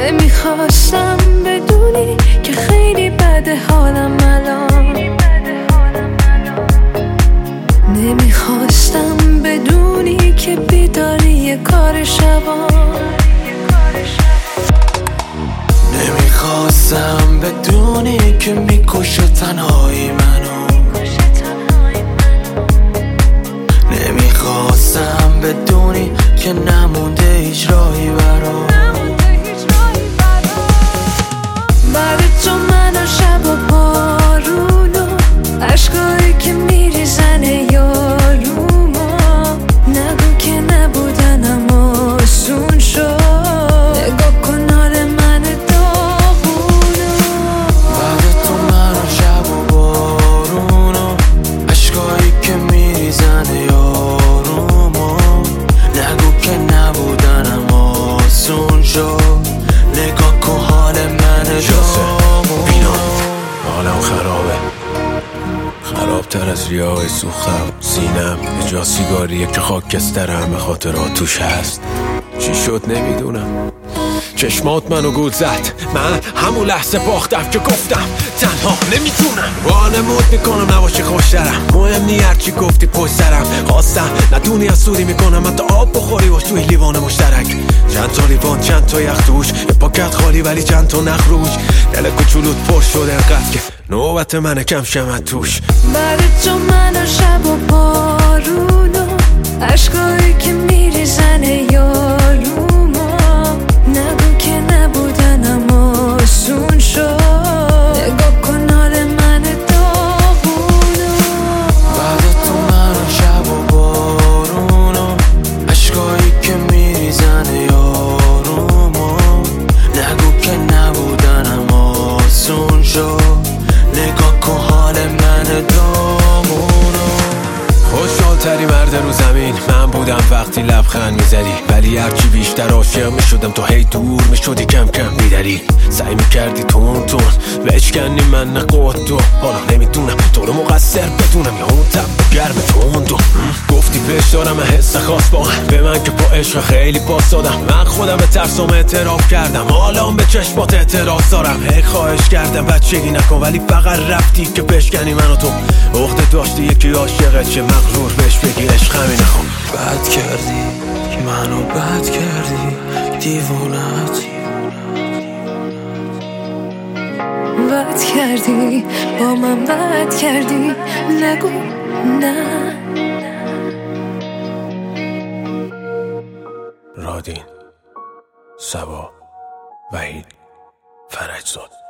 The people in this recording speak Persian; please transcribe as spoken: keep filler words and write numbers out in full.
نمیخواستم بدونی که خیلی بده حالم الان، نمیخواستم بدونی که بیداری یه کار شبان، نمیخواستم بدونی که میکشه تنهایی منو، نمیخواستم بدونی که نمونده هیچ راهی برام. بعد تو من و شب و بارون و عشقایی که میریزن یاروما، نگو که نبودن اما آسون شد، نگاه کن حال من داغونو. بعد تو من و شب و بارون و عشقایی که میریزن یاروما، نگو که نبودن اما آسون شد، نگاه کن حال من داغونو. حالم خرابه، خرابتر از ریاه سوختم، سینم یه جا سیگاریه که خاکسترم به خاطر آتوش هست. چی شد نمیدونم، چشمات منو گول زد، من همون لحظه باختم که گفتم تنها نمیتونم. وانمود میکنم نباشه خوشترم، مهم نی هرچی گفتی پشت سرم، خواستم ندونی از سوری میکنم حتی آب بخوری باش توی لیوان مشترک. چند تا لیوان چند تا یخ توش، یه پاکت خالی ولی چند تا نخ روش، دل کوچولوت پر شد انقدر که نوبت منه کم شم توش. بعد تو من و شب و بارون و عشقایی که میریزن یاروما، نگو که نبودن اما آسون شد، نگاه کن حال من داغونو. بعد تو من و شب و بارون و عشقایی که میریزن یاروما، نگو که نبودن اما آسون شد، نگاه کن حال من داغونو. خوشحالتری مرد رو زمین من بودم وقتی لبخند میزدی، ولی هرچی بیشتر عاشق میشدم تو هی دور میشدی کم کم میدری، سعی میکردی تون تون بشکنی من نقود و حالا نمیدونم تو رو مقصر بدونم یا اون تب گرم تون. گفتی بهش دارم حس خاص با به من که با عشق خیلی باز دادم، من خودم به ترسم اعتراف کردم، حالا به چشمات اعتراض دارم. هی خواهش کردم بچگی نکن ولی فقط رفتی که بشکنی منو تو عقده داشتی یکی عاشقت چه مغرور بهش بگی عشق همین نخون. بد کردی منو بد کردی دیوونت، بد کردی با من بد کردی، نگو نه. رادین، سبا، وحید، فرجزاد.